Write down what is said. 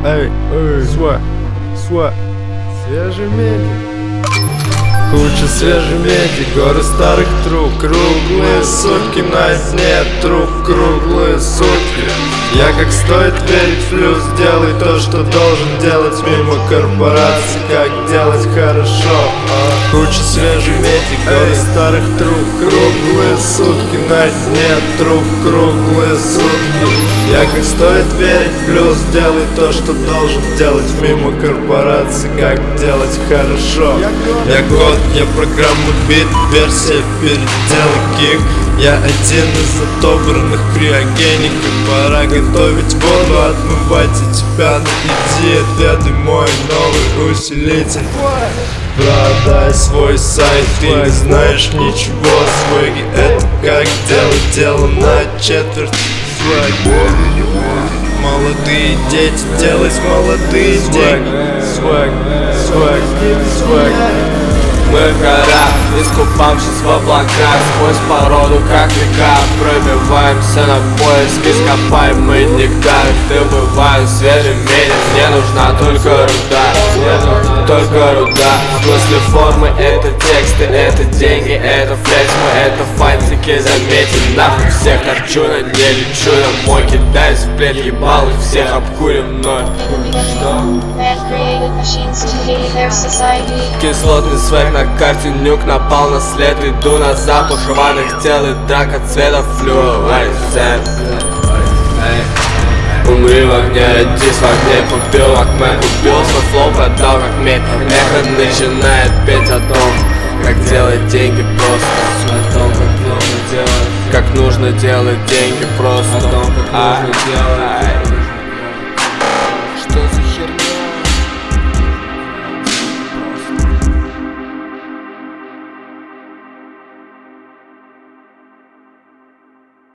Эй, свой, свежий меди. Куча свежей меди, горы старых труб. Круглые сутки на дне труб, круглые сутки. Я как стоит верить в плюс, делай то, что должен делать. Мимо корпораций, как делать хорошо. Куча свежей меди, горы старых труб. Круглые сутки на дне труб, круглые сутки. Я как стоит верить в плюс, делай то, что должен делать. Мимо корпораций, как делать хорошо. Я год, я программа бит, версия переделок гиг. Я один из отобранных криогеников. Пора готовить воду, отмывать от тебя. Иди, отведай мой новый усилитель. Продай свой сайт, ты не знаешь ничего. Свеги, это как делать дело на четверть. Молодые дети, делать молодые деньги. Свэг. Мы в горах, искупавшись в облаках, сквозь породу, как река, пробиваемся на поиск ископаемый нектар. Добываем свежий медь, мне нужна только руда, только руда. В смысле формы это тексты, это деньги, это флекс, мы это фантики, заметим. Нахуй всех арчуна, не лечу домой, кидаюсь в плед, ебал их всех обкурим мной. Кислотный свек на карте, нюк напал на след. Иду на запах рваных тел и драк от цвета флюоресцент. Умри в огне, родись в огне, купил Акмед, убил свой флоу, продал как медь. Эхо начинает петь о том, как делать деньги просто. О том, как нужно делать деньги просто.